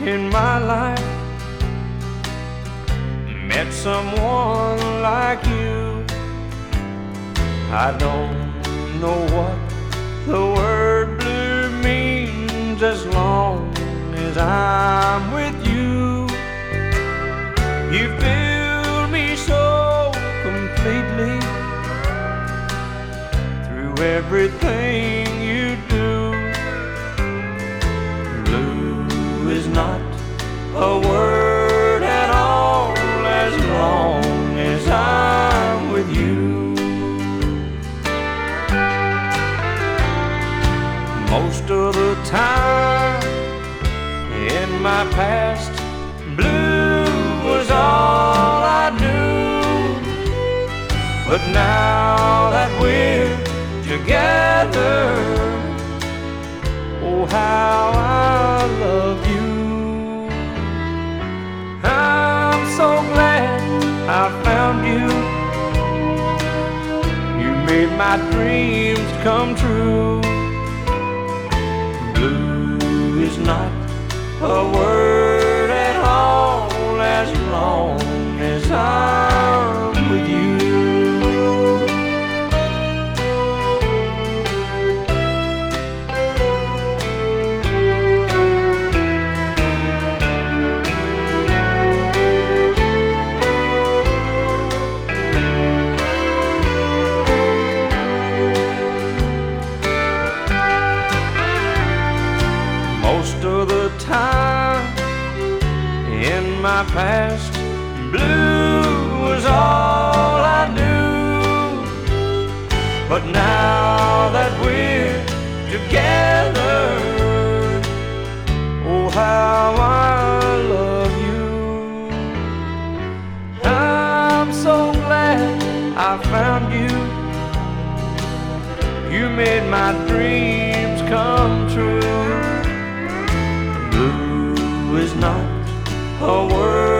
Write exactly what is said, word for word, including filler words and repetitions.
in my life, met someone like you. I don't know what the word blue means as long as I'm with you. You fill me so completely through everything you do. Blue is not a word at all as long as I'm with you. Most of the time in my past, blue was all I knew. But now that we're together, oh how I love you. I'm so glad I found you. You made my dreams come true. Blue is not a word at all as long as I'm with you. Most of the time in my past, blue was all I knew. But now that we're together, oh how I love you. I'm so glad I found you. You made my dreams come true. Blue is not a word